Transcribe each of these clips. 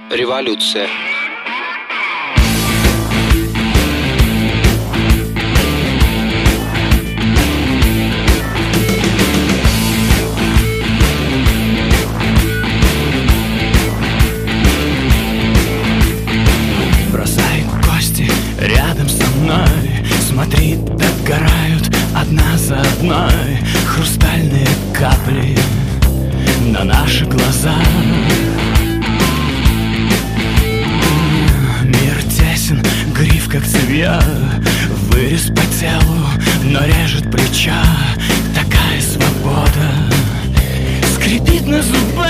Революция. Бросай кости рядом со мной, смотри, догорают одна за одной хрустальные капли на наши глаза. Мир тесен, гриф как цевья, вырез по телу, но режет плеча. Такая свобода скрипит на зубах.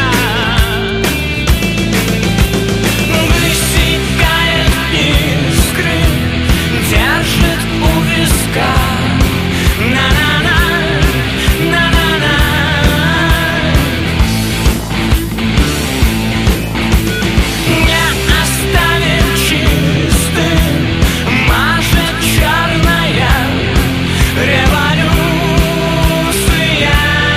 Высекает искры, держит у виска. На-на-на, на-на-на. Не оставит чистым, мажет черная революция.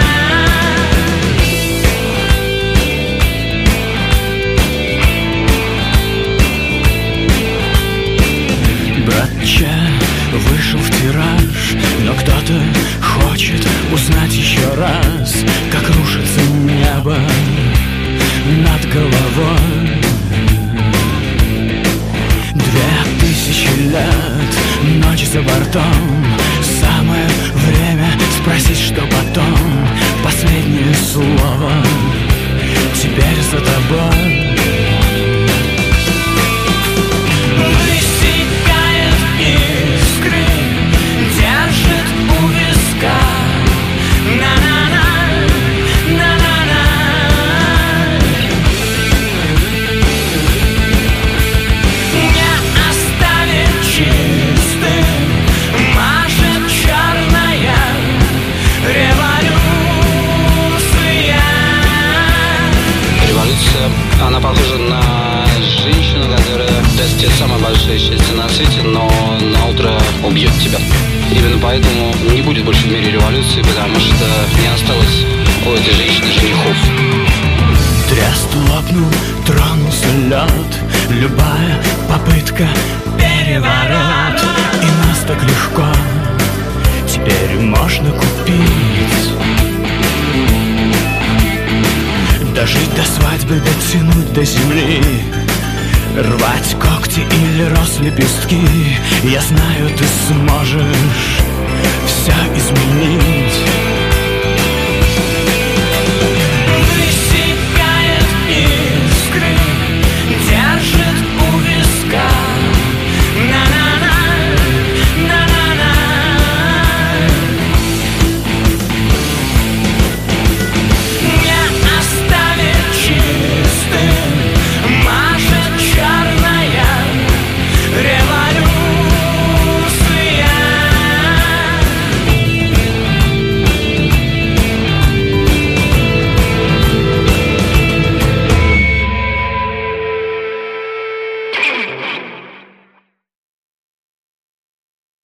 Братча вышел в тираж, но кто-то хочет узнать еще раз, как рушится небо над головой. 2000 лет, ночь за бортом, самое время спросить, что потом. Последнее слово теперь за тобой. Высекает искры, держит у виска. На-на-на, на-на-на. Не оставит чистым, мажет черная революция. Революция, она похожа на женщину, которая даст тебе самое большое счастье на свете, но на утро убьет тебя. Именно поэтому не будет больше в мире революции, потому что не осталось у этой женщины женихов. Трест лопнул, тронулся лед. Любая попытка переворот. И нас так легко теперь можно купить. Дожить до свадьбы, дотянуть до земли, рвать когти или роз лепестки. Я знаю, ты сможешь все изменить.